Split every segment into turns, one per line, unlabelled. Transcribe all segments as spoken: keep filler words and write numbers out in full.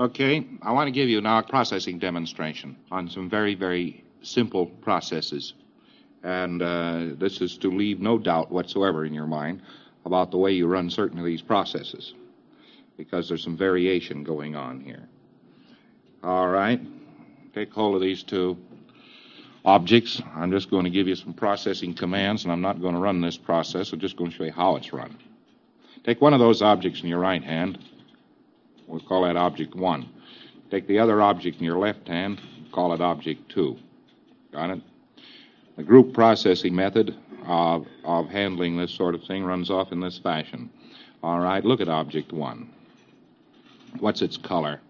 Okay, I want to give you now a processing demonstration on some very, very simple processes. And uh, this is to leave no doubt whatsoever in your mind about the way you run certain of these processes, because there's some variation going on here. All right, take hold of these two objects. I'm just going to give you some processing commands, and I'm not going to run this process. I'm just going to show you how it's run. Take one of those objects in your right hand. We'll call that object one. Take the other object in your left hand. Call it object two. Got it? The group processing method of, of handling this sort of thing runs off in this fashion. All right, look at object one. What's its color?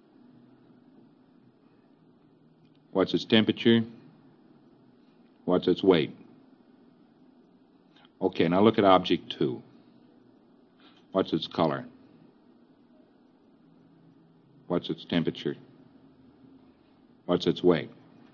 What's its temperature? What's its weight? Okay, now look at object two. What's its color? What's its temperature? What's its weight?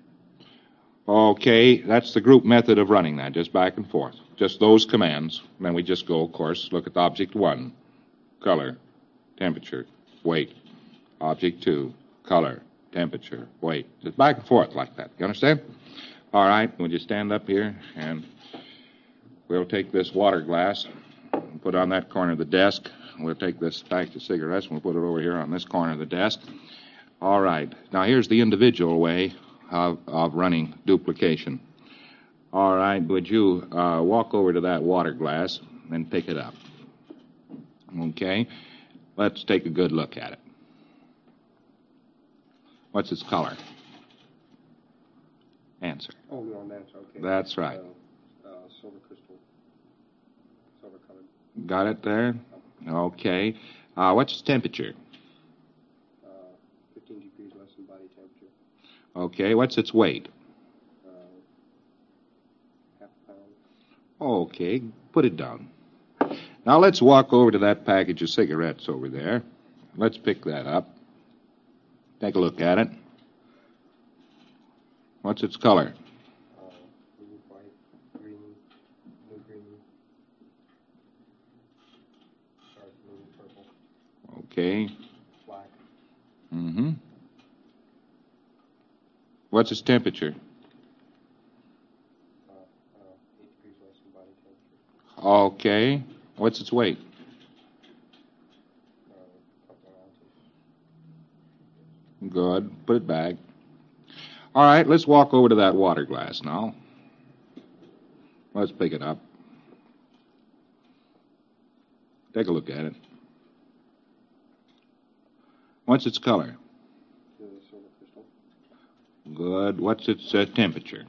Okay, that's the group method of running that, just back and forth. Just those commands. Then we just go, of course, look at object one, color, temperature, weight. Object two, color, temperature, weight. Just back and forth like that. You understand? All right, we'll just stand up here, and we'll take this water glass and put it on that corner of the desk. We'll take this pack of cigarettes, and we'll put it over here on this corner of the desk. All right, now here's the individual way Of, of running duplication. All right, would you uh, walk over to that water glass and pick it up? Okay, let's take a good look at it. What's its color? Answer.
Oh, we want to answer, okay.
That's right.
Uh, uh, silver crystal. Silver colored.
Got it there? Okay. Uh, what's its temperature?
fifteen degrees less than body temperature.
Okay, what's its weight?
Uh, half a pound.
Okay, put it down. Now let's walk over to that package of cigarettes over there. Let's pick that up. Take a look at it. What's its color?
Uh, blue, white, green, blue, green, dark blue, purple.
Okay.
Black.
Mm-hmm. What's its temperature?
Uh, uh, eight degrees less than body temperature.
Okay. What's its weight?
Uh, a couple of ounces.
Good. Put it back. All right, let's walk over to that water glass now. Let's pick it up. Take a look at it. What's its color?
The silver crystal.
Good. What's its uh, temperature?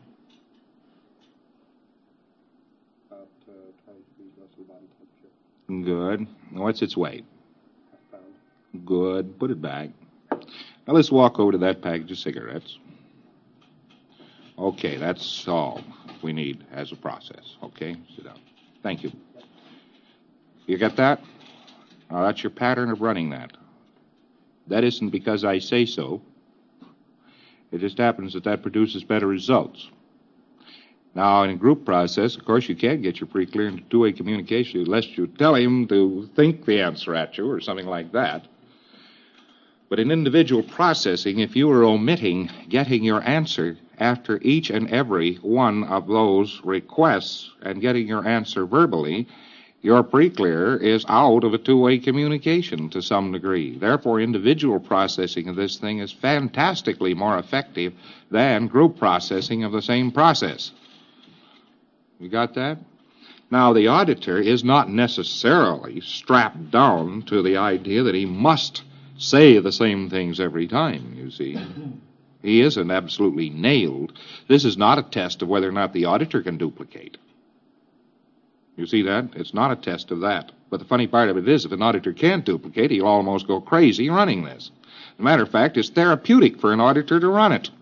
About uh, twenty degrees less than body temperature.
Good. What's its weight?
Half a pound.
Good. Put it back. Now let's walk over to that package of cigarettes. Okay, that's all we need as a process. Okay, sit down. Thank you. You got that? Now that's your pattern of running that. That isn't because I say so. It just happens that that produces better results. Now, in a group process, of course, you can't get your pre-clear into two-way communication unless you tell him to think the answer at you or something like that. But in individual processing, if you are omitting getting your answer after each and every one of those requests and getting your answer verbally, your pre-clear is out of a two-way communication to some degree. Therefore, individual processing of this thing is fantastically more effective than group processing of the same process. You got that? Now, the auditor is not necessarily strapped down to the idea that he must say the same things every time, you see. He isn't absolutely nailed. This is not a test of whether or not the auditor can duplicate. You see that? It's not a test of that. But the funny part of it is, if an auditor can't duplicate, he'll almost go crazy running this. As a matter of fact, it's therapeutic for an auditor to run it.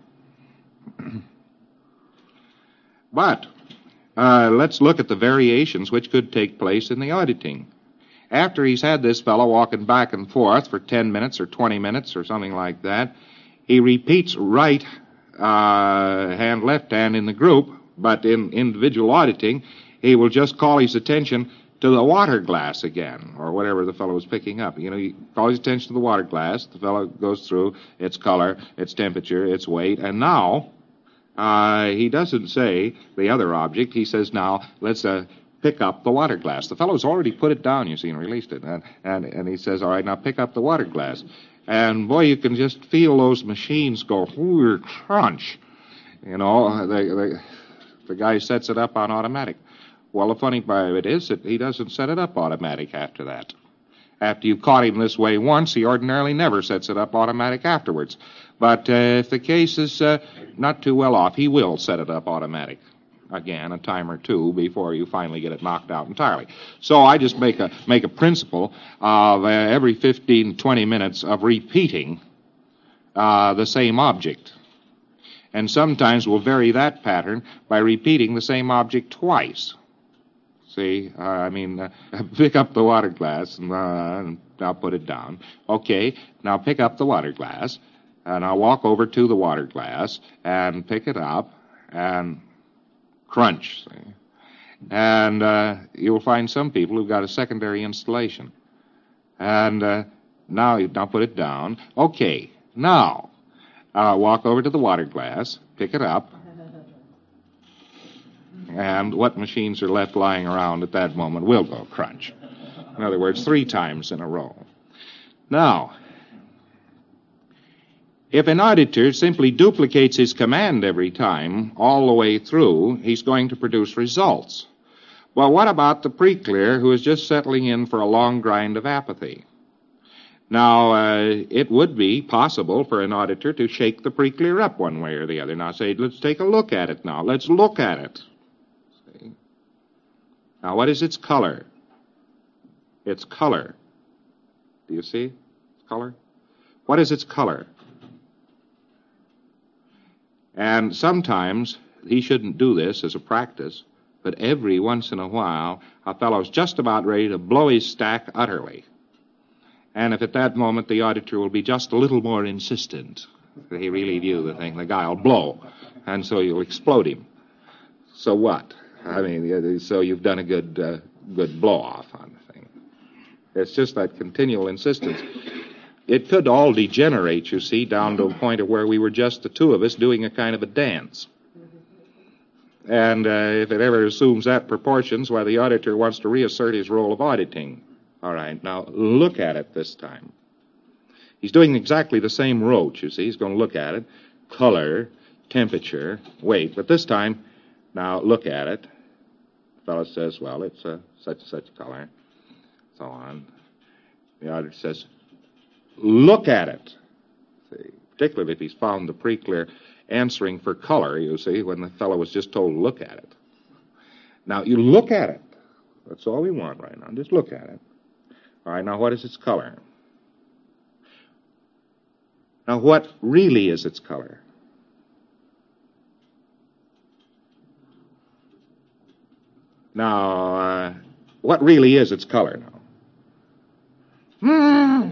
But uh, let's look at the variations which could take place in the auditing. After he's had this fellow walking back and forth for ten minutes or twenty minutes or something like that, he repeats right uh, hand, left hand in the group, but in individual auditing, he will just call his attention to the water glass again, or whatever the fellow was picking up. You know, he calls attention to the water glass. The fellow goes through its color, its temperature, its weight, and now uh, he doesn't say the other object. He says, now, let's uh, pick up the water glass. The fellow's already put it down, you see, and released it. And, and, and he says, all right, now pick up the water glass. And, boy, you can just feel those machines go, whoo, crunch. You know, they, they, the guy sets it up on automatic. Well, the funny part of it is that he doesn't set it up automatic after that. After you've caught him this way once, he ordinarily never sets it up automatic afterwards. But uh, if the case is uh, not too well off, he will set it up automatic again, a time or two, before you finally get it knocked out entirely. So I just make a make a principle of uh, every fifteen, twenty minutes of repeating uh, the same object. And sometimes we'll vary that pattern by repeating the same object twice. See, uh, I mean, uh, pick up the water glass, and, uh, and I'll put it down. Okay, now pick up the water glass, and I'll walk over to the water glass and pick it up, and crunch, see. And uh, you'll find some people who've got a secondary installation. And uh, now, now put it down. Okay, now, uh, walk over to the water glass, pick it up, and what machines are left lying around at that moment will go crunch. In other words, three times in a row. Now, if an auditor simply duplicates his command every time, all the way through, he's going to produce results. Well, what about the pre-clear who is just settling in for a long grind of apathy? Now, uh, it would be possible for an auditor to shake the pre-clear up one way or the other. Now, say, let's take a look at it now. Let's look at it. See? Now, what is its color? Its color. Do you see its color? What is its color? And sometimes he shouldn't do this as a practice, but every once in a while, a fellow's just about ready to blow his stack utterly. And if at that moment the auditor will be just a little more insistent that he really view the thing, the guy will blow, and so you'll explode him. So what? I mean, so you've done a good, uh, good blow-off on the thing. It's just that continual insistence. It could all degenerate, you see, down to a point of where we were just the two of us doing a kind of a dance. And uh, if it ever assumes that proportions, why, the auditor wants to reassert his role of auditing. All right, now look at it this time. He's doing exactly the same roach, you see. He's going to look at it. Color, temperature, weight. But this time, now look at it. The fellow says, well, it's uh, such and such color. So on. The auditor says, look at it. See, particularly if he's found the pre-clear answering for color, you see, when the fellow was just told to look at it. Now, you look at it. That's all we want right now. Just look at it. All right, now what is its color? Now, what really is its color? Now, uh, what really is its color now?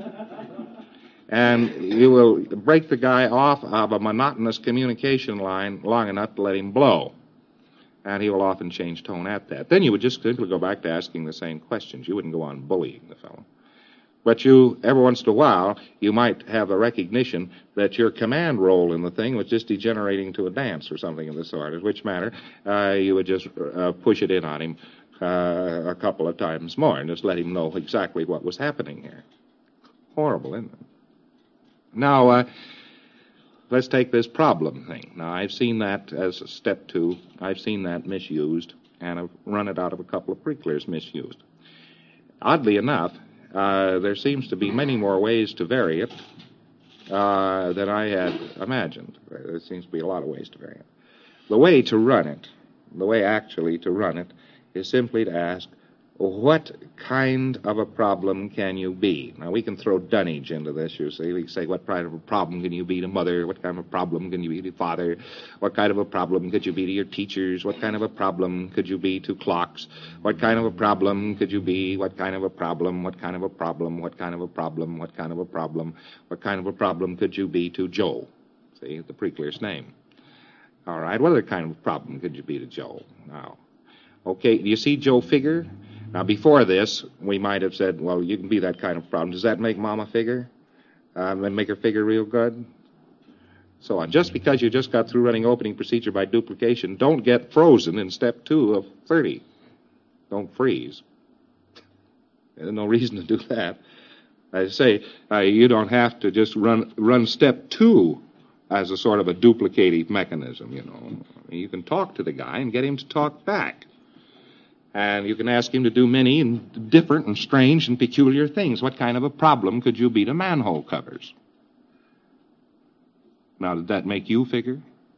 And you will break the guy off of a monotonous communication line long enough to let him blow. And he will often change tone at that. Then you would just simply go back to asking the same questions. You wouldn't go on bullying the fellow. But you, every once in a while, you might have a recognition that your command role in the thing was just degenerating to a dance or something of the sort, in which matter uh, you would just uh, push it in on him uh, a couple of times more and just let him know exactly what was happening here. Horrible, isn't it? Now, uh, let's take this problem thing. Now, I've seen that as a step two. I've seen that misused, and I've run it out of a couple of pre-clears misused. Oddly enough, uh, there seems to be many more ways to vary it uh, than I had imagined. There seems to be a lot of ways to vary it. The way to run it, the way actually to run it, is simply to ask, what kind of a problem can you be? Now, we can throw dunnage into this, you see. We can say, what kind of a problem can you be to mother? What kind of a problem can you be to father? What kind of a problem could you be to your teachers? What kind of a problem could you be to clocks? What kind of a problem could you be? What kind of a problem? What kind of a problem? What kind of a problem? What kind of a problem? What kind of a problem could you be to Joe? See, the pre-clear's name. All right, what other kind of a problem could you be to Joe? Now, okay, do you see Joe Figure? Now, before this, we might have said, well, you can be that kind of problem. Does that make Mama figure? Um, and make her figure real good? So on. Just because you just got through running opening procedure by duplication, don't get frozen in step two of thirty. Don't freeze. There's no reason to do that. I say, uh, you don't have to just run run step two as a sort of a duplicative mechanism, you know. You can talk to the guy and get him to talk back. And you can ask him to do many and different and strange and peculiar things. What kind of a problem could you be to manhole covers? Now, did that make you figure?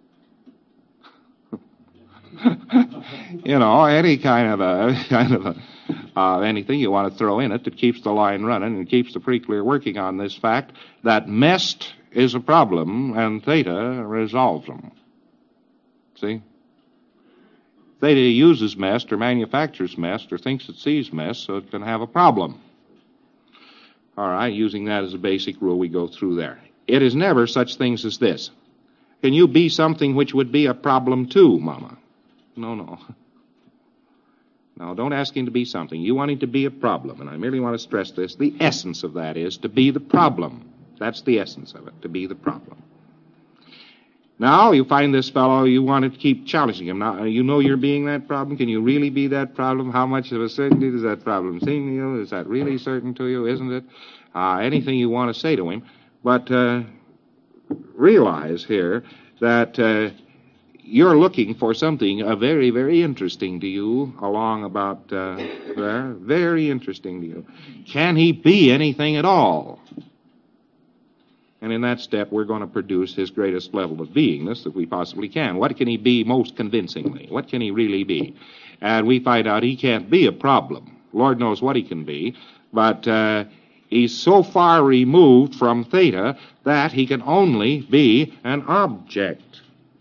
You know, any kind of a kind of a uh, anything you want to throw in it that keeps the line running and keeps the pre-clear working on this fact that mest is a problem and theta resolves them. See? Theta uses mest or manufactures mest or thinks it sees mest, so it can have a problem. All right, using that as a basic rule, we go through there. It is never such things as this. Can you be something which would be a problem too, Mama? No, no. No, don't ask him to be something. You want him to be a problem, and I merely want to stress this. The essence of that is to be the problem. That's the essence of it, to be the problem. Now, you find this fellow, you want to keep challenging him. Now, you know you're being that problem. Can you really be that problem? How much of a certainty does that problem seem to you? Is that really certain to you, isn't it? Uh, anything you want to say to him. But uh, realize here that uh, you're looking for something uh, very, very interesting to you along about uh, there. Very interesting to you. Can he be anything at all? And in that step, we're going to produce his greatest level of beingness that we possibly can. What can he be most convincingly? What can he really be? And we find out he can't be a problem. Lord knows what he can be. But uh, he's so far removed from theta that he can only be an object.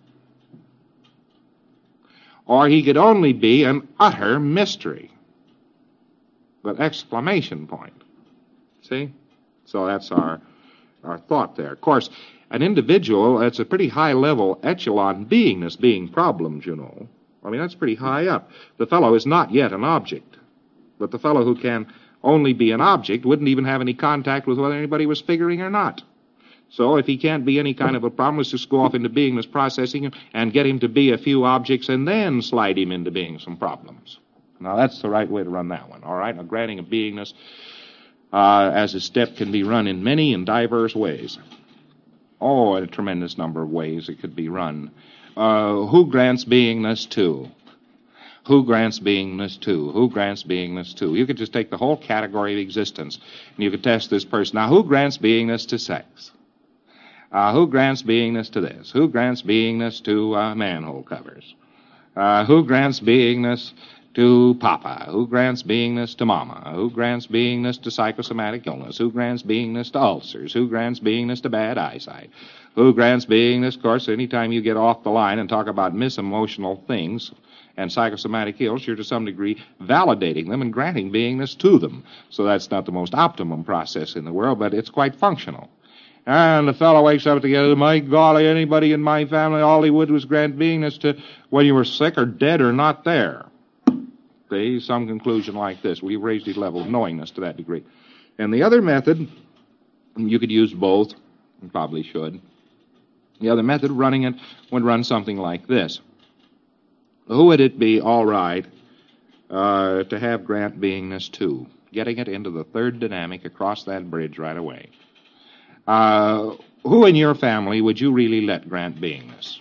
Or he could only be an utter mystery. With exclamation point. See? So that's our... our thought there. Of course, an individual, that's a pretty high-level echelon beingness, being problems, you know. I mean, that's pretty high up. The fellow is not yet an object. But the fellow who can only be an object wouldn't even have any contact with whether anybody was figuring or not. So if he can't be any kind of a problem, let's just go off into beingness processing and get him to be a few objects and then slide him into being some problems. Now, that's the right way to run that one, all right? Now, granting a beingness Uh, as a step can be run in many and diverse ways. Oh, in a tremendous number of ways it could be run. Uh, who grants beingness to? Who grants beingness to? Who grants beingness to? You could just take the whole category of existence, and you could test this person. Now, who grants beingness to sex? Uh, who grants beingness to this? Who grants beingness to uh, manhole covers? Uh, who grants beingness to Papa? Who grants beingness to Mama? Who grants beingness to psychosomatic illness? Who grants beingness to ulcers? Who grants beingness to bad eyesight? Who grants beingness? Of course, anytime you get off the line and talk about misemotional things and psychosomatic ills, you're to some degree validating them and granting beingness to them. So that's not the most optimum process in the world, but it's quite functional. And the fellow wakes up together, my golly, anybody in my family, all he would was grant beingness to when you were sick or dead or not there. See, some conclusion like this. We've raised his level of knowingness to that degree. And the other method, you could use both, and probably should. The other method of running it would run something like this. Who would it be all right uh, to have grant beingness to? Getting it into the third dynamic across that bridge right away. Uh, who in your family would you really let grant beingness?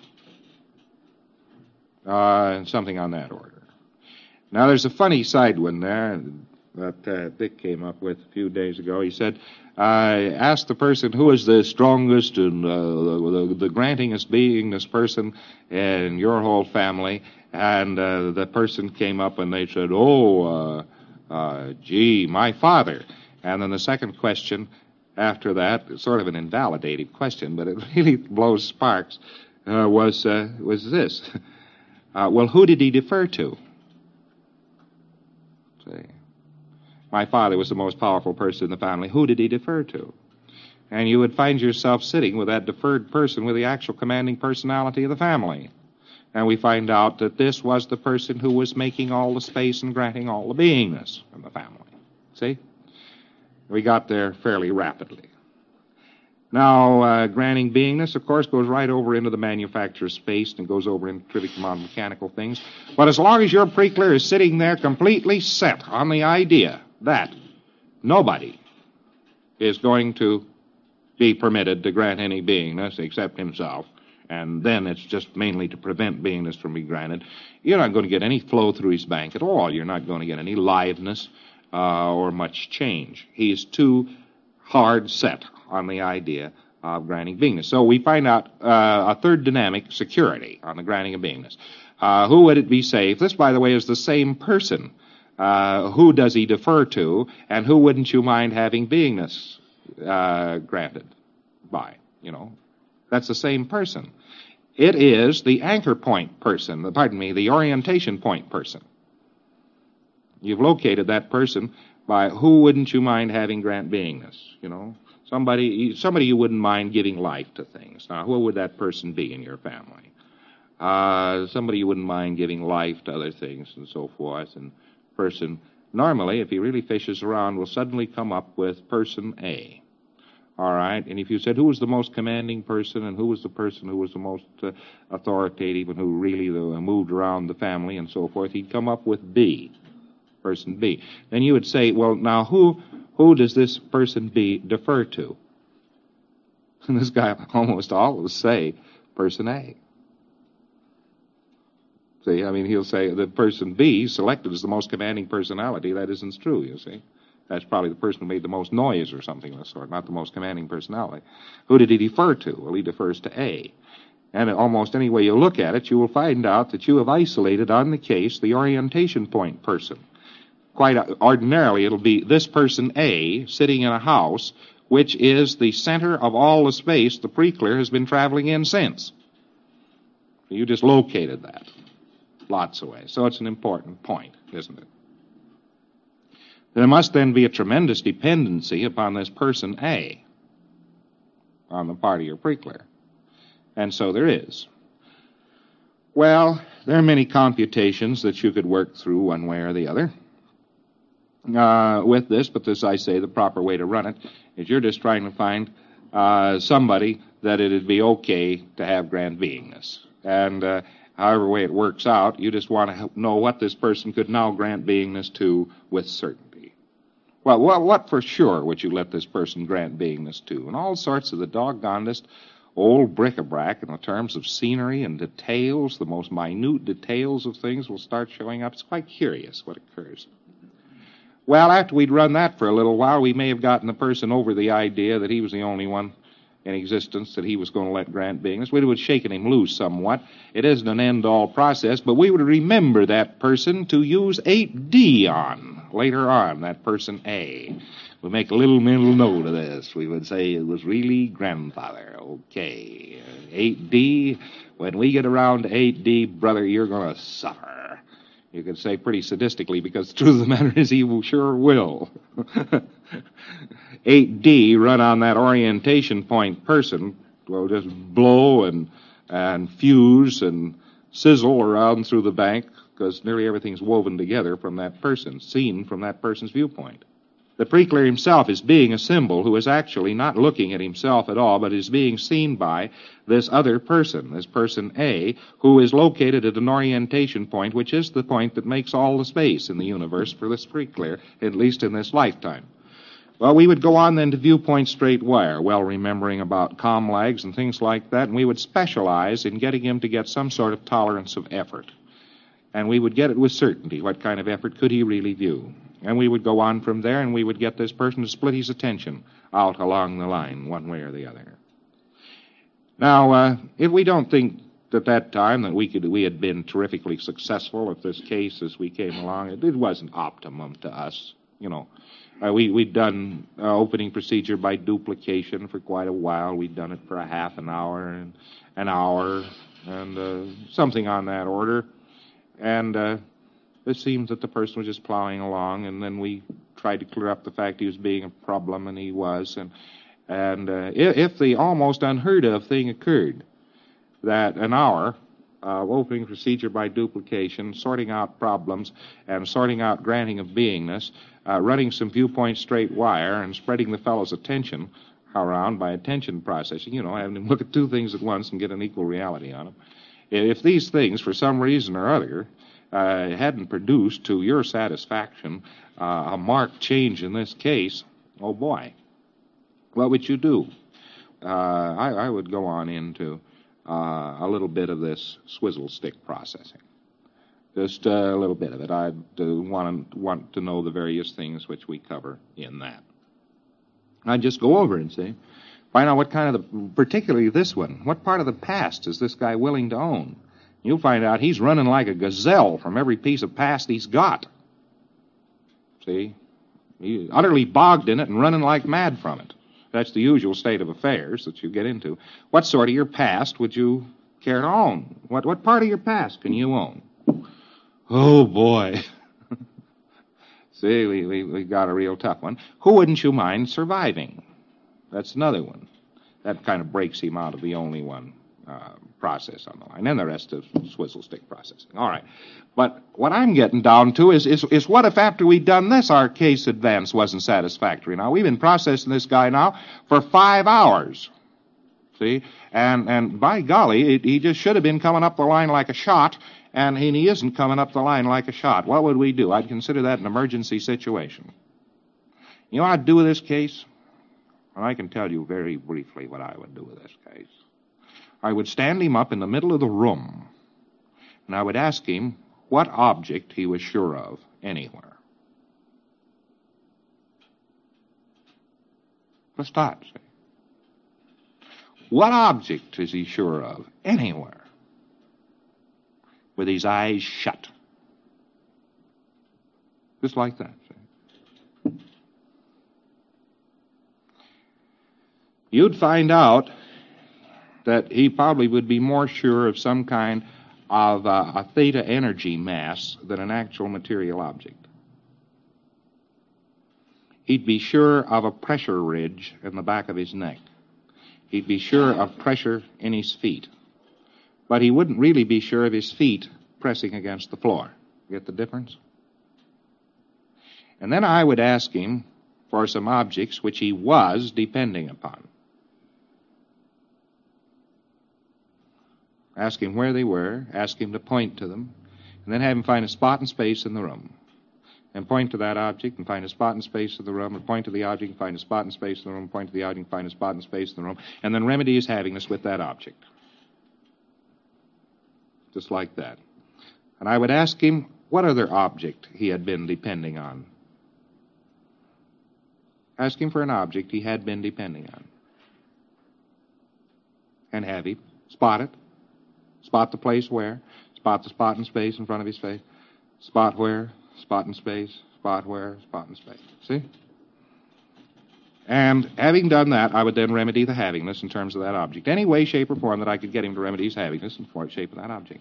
Uh, something on that order. Now, there's a funny side one there that uh, Dick came up with a few days ago. He said, I asked the person who is the strongest and uh, the, the grantingest beingness person in your whole family, and uh, the person came up and they said, oh, uh, uh, gee, my father. And then the second question after that, sort of an invalidating question, but it really blows sparks, uh, was, uh, was this. Uh, well, who did he defer to? See. My father was the most powerful person in the family. Who did he defer to? And you would find yourself sitting with that deferred person with the actual commanding personality of the family. And we find out that this was the person who was making all the space and granting all the beingness in the family. See? We got there fairly rapidly. Now, uh, granting beingness, of course, goes right over into the manufacturer's space and goes over into trivial amount of mechanical things. But as long as your preclear is sitting there completely set on the idea that nobody is going to be permitted to grant any beingness except himself, and then it's just mainly to prevent beingness from being granted, you're not going to get any flow through his bank at all. You're not going to get any liveness uh, or much change. He's too hard set on the idea of granting beingness. So we find out uh, a third dynamic, security, on the granting of beingness. Uh, who would it be safe? This, by the way, is the same person. Uh, who does he defer to, and who wouldn't you mind having beingness uh, granted by? You know, that's the same person. It is the anchor point person, pardon me, the orientation point person. You've located that person by who wouldn't you mind having grant beingness, you know? Somebody, somebody you wouldn't mind giving life to things. Now, who would that person be in your family? Uh, somebody you wouldn't mind giving life to other things and so forth. And person, normally, if he really fishes around, will suddenly come up with person A. All right? And if you said who was the most commanding person and who was the person who was the most uh, authoritative and who really uh, moved around the family and so forth, he'd come up with B, person B. Then you would say, well, now who... Who does this person B defer to? And this guy almost always say person A. See, I mean, he'll say the person B selected as the most commanding personality. That isn't true, you see. That's probably the person who made the most noise or something of the sort, not the most commanding personality. Who did he defer to? Well, he defers to A. And almost any way you look at it, you will find out that you have isolated on the case the orientation point person. Quite ordinarily, it'll be this person A sitting in a house, which is the center of all the space the preclear has been traveling in since. You just located that lots of ways. So it's an important point, isn't it? There must then be a tremendous dependency upon this person A on the part of your preclear. And so there is. Well, there are many computations that you could work through one way or the other. Uh, with this, but this, I say, the proper way to run it is you're just trying to find uh, somebody that it'd be okay to have grant beingness. And uh, however way it works out, you just want to know what this person could now grant beingness to with certainty. Well, what, what for sure would you let this person grant beingness to? And all sorts of the doggonedest old bric-a-brac in the terms of scenery and details, the most minute details of things will start showing up. It's quite curious what occurs. Well, after we'd run that for a little while, we may have gotten the person over the idea that he was the only one in existence that he was going to let grant beingness. We would have shaken him loose somewhat. It isn't an end-all process, but we would remember that person to use eight D on later on, that person A. We make a little mental note of this. We would say it was really grandfather. Okay. eight D, when we get around to eight D, brother, you're going to suffer. You could say pretty sadistically, because the truth of the matter is he sure will. eight D, run on that orientation point person, will just blow and and fuse and sizzle around through the bank, because nearly everything's woven together from that person, seen from that person's viewpoint. The preclear himself is being a symbol who is actually not looking at himself at all, but is being seen by this other person, this person A, who is located at an orientation point, which is the point that makes all the space in the universe for this preclear, at least in this lifetime. Well, we would go on then to viewpoint straight wire, well remembering about com lags and things like that, and we would specialize in getting him to get some sort of tolerance of effort. And we would get it with certainty. What kind of effort could he really view? And we would go on from there, and we would get this person to split his attention out along the line, one way or the other. Now, uh, if we don't think at that time that we could, we had been terrifically successful at this case as we came along, it, it wasn't optimum to us, you know. Uh, we, we'd done uh, opening procedure by duplication for quite a while. We'd done it for a half an hour and an hour and uh, something on that order. And uh, it seems that the person was just plowing along, and then we tried to clear up the fact he was being a problem, and he was. And, and uh, if, if the almost unheard of thing occurred, that an hour uh, opening procedure by duplication, sorting out problems, and sorting out granting of beingness, uh, running some viewpoint straight wire, and spreading the fellow's attention around by attention processing, you know, having him look at two things at once and get an equal reality on them. If these things, for some reason or other, uh, hadn't produced to your satisfaction uh, a marked change in this case, oh boy, what would you do? Uh, I, I would go on into uh, a little bit of this swizzle stick processing. Just uh, a little bit of it. I'd uh, want, to, want to know the various things which we cover in that. I'd just go over and see, find out what kind of the, particularly this one, what part of the past is this guy willing to own? You'll find out he's running like a gazelle from every piece of past he's got. See? He's utterly bogged in it and running like mad from it. That's the usual state of affairs that you get into. What sort of your past would you care to own? What what part of your past can you own? Oh, boy. See, we, we, we got a real tough one. Who wouldn't you mind surviving? That's another one. That kind of breaks him out of the only one uh, process on the line. And the rest is swizzle stick processing. All right. But what I'm getting down to is, is, is what if after we'd done this, our case advance wasn't satisfactory? Now, we've been processing this guy now for five hours. See? And, and by golly, it, he just should have been coming up the line like a shot, and he isn't coming up the line like a shot. What would we do? I'd consider that an emergency situation. You know what I'd do with this case? And I can tell you very briefly what I would do with this case. I would stand him up in the middle of the room, and I would ask him what object he was sure of anywhere. Let's start. See? What object is he sure of anywhere? With his eyes shut. Just like that. See? You'd find out that he probably would be more sure of some kind of uh, a theta energy mass than an actual material object. He'd be sure of a pressure ridge in the back of his neck. He'd be sure of pressure in his feet. But he wouldn't really be sure of his feet pressing against the floor. Get the difference? And then I would ask him for some objects which he was depending upon. Ask him where they were, ask him to point to them, and then have him find a spot and space in the room. And point to that object and find a spot and space in the room, and point to the object and find a spot and space in the room, point to the object and find a spot and space in the room, and then remedy his havingness with that object. Just like that. And I would ask him what other object he had been depending on. Ask him for an object he had been depending on. And have him spot it. Spot the place where. Spot the spot in space in front of his face. Spot where. Spot in space. Spot where. Spot in space. See? And having done that, I would then remedy the havingness in terms of that object. Any way, shape, or form that I could get him to remedy his havingness in the shape of that object.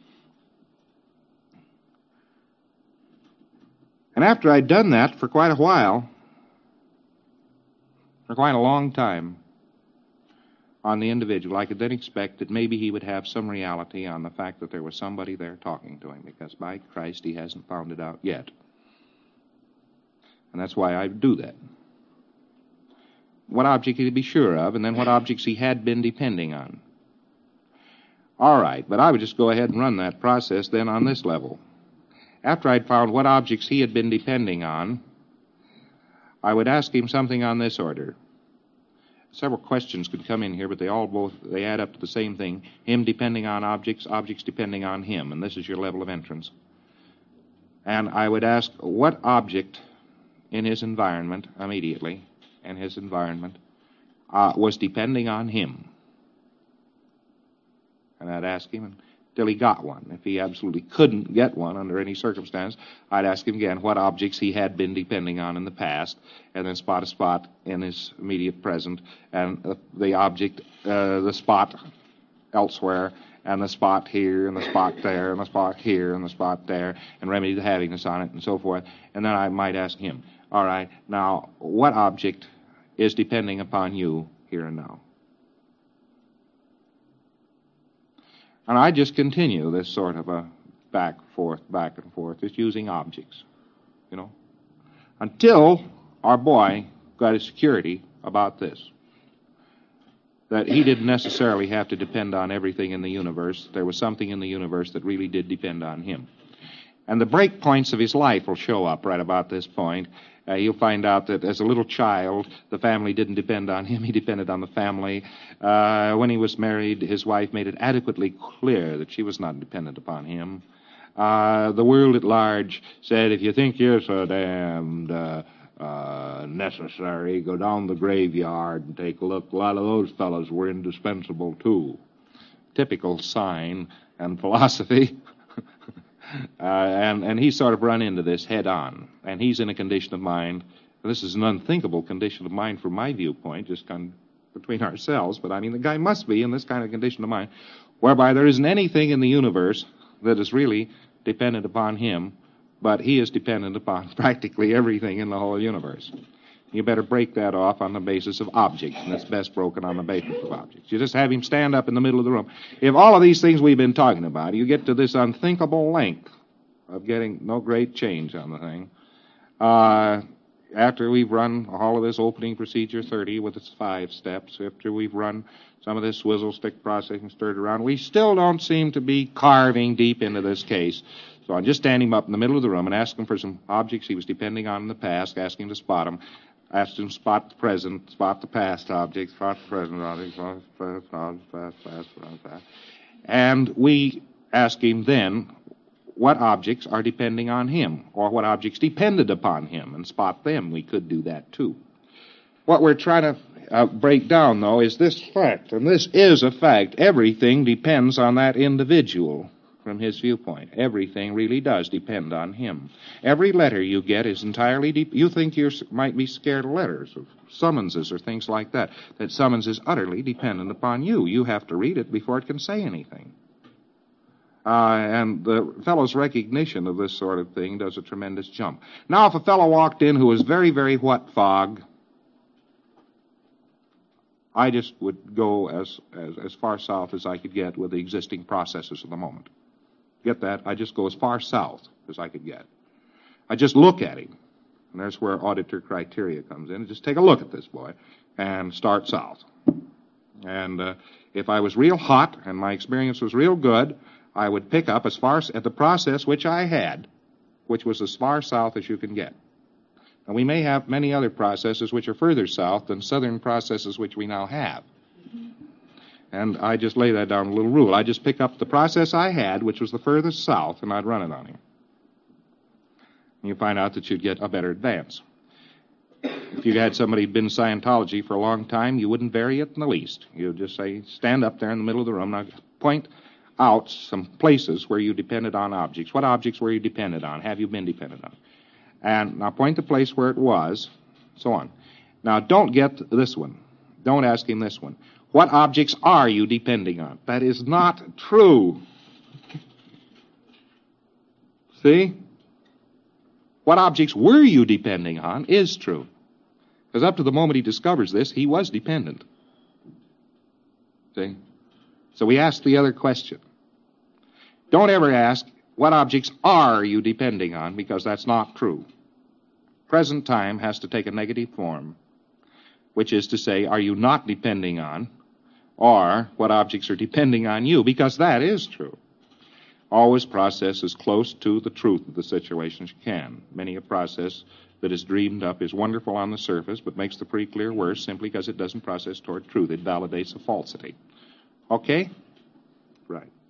And after I'd done that for quite a while, for quite a long time, on the individual, I could then expect that maybe he would have some reality on the fact that there was somebody there talking to him, because by Christ, he hasn't found it out yet. And that's why I do that. What object he'd be sure of, and then what objects he had been depending on. All right, but I would just go ahead and run that process then on this level. After I'd found what objects he had been depending on, I would ask him something on this order. Several questions could come in here, but they all both, they add up to the same thing. Him depending on objects, objects depending on him, and this is your level of entrance. And I would ask what object in his environment immediately, and his environment, uh, was depending on him. And I'd ask him until he got one. If he absolutely couldn't get one under any circumstance, I'd ask him again what objects he had been depending on in the past, and then spot a spot in his immediate present, and uh, the object, uh, the spot elsewhere, and the spot here, and the spot there, and the spot here, and the spot there, and remedy the havingness on it, and so forth. And then I might ask him, all right, now, what object is depending upon you here and now? And I just continue this sort of a back, forth, back and forth, just using objects, you know, until our boy got his security about this, that he didn't necessarily have to depend on everything in the universe. There was something in the universe that really did depend on him. And the break points of his life will show up right about this point. Uh, you'll find out that as a little child, the family didn't depend on him. He depended on the family. Uh, when he was married, his wife made it adequately clear that she was not dependent upon him. Uh, the world at large said, if you think you're so damned uh, uh, necessary, go down the graveyard and take a look. A lot of those fellows were indispensable, too. Typical sign and philosophy. Uh, and, and he's sort of run into this head on. And he's in a condition of mind, this is an unthinkable condition of mind from my viewpoint, just kind of between ourselves, but I mean the guy must be in this kind of condition of mind, whereby there isn't anything in the universe that is really dependent upon him, but he is dependent upon practically everything in the whole universe. You better break that off on the basis of objects, and it's best broken on the basis of objects. You just have him stand up in the middle of the room. If all of these things we've been talking about, you get to this unthinkable length of getting no great change on the thing, uh, after we've run all of this opening procedure thirty with its five steps, after we've run some of this swizzle stick processing stirred around, we still don't seem to be carving deep into this case. So I'm just standing him up in the middle of the room and asking him for some objects he was depending on in the past, asking him to spot them. Asked him to spot the present, spot the past objects, spot the present objects, spot the past, past, past, past, past. And we ask him then what objects are depending on him, or what objects depended upon him, and spot them. We could do that, too. What we're trying to uh, break down, though, is this fact, and this is a fact. Everything depends on that individual. From his viewpoint, everything really does depend on him. Every letter you get is entirely deep. You think you might be scared of letters, of summonses, or things like that. That summons is utterly dependent upon you. You have to read it before it can say anything. Uh, and the fellow's recognition of this sort of thing does a tremendous jump. Now, if a fellow walked in who was very, very what fog, I just would go as, as, as far south as I could get with the existing processes of the moment. Get that? I just go as far south as I could get. I just look at him. And there's where auditor criteria comes in. Just take a look at this boy and start south. And uh, if I was real hot and my experience was real good, I would pick up as far at the process which I had, which was as far south as you can get. And we may have many other processes which are further south than southern processes which we now have. And I just lay that down a little rule. I just pick up the process I had, which was the furthest south, and I'd run it on him. And you find out that you'd get a better advance. If you had somebody who'd been in Scientology for a long time, you wouldn't vary it in the least. You'd just say, stand up there in the middle of the room. Now point out some places where you depended on objects. What objects were you dependent on? Have you been dependent on? And now point the place where it was, so on. Now don't get this one. Don't ask him this one. What objects are you depending on? That is not true. See? What objects were you depending on is true. Because up to the moment he discovers this, he was dependent. See? So we ask the other question. Don't ever ask, what objects are you depending on? Because that's not true. Present time has to take a negative form, which is to say, are you not depending on, or what objects are depending on you? Because that is true. Always process as close to the truth of the situation as you can. Many a process that is dreamed up is wonderful on the surface, but makes the pre-clear worse simply because it doesn't process toward truth. It validates a falsity. Okay? Right.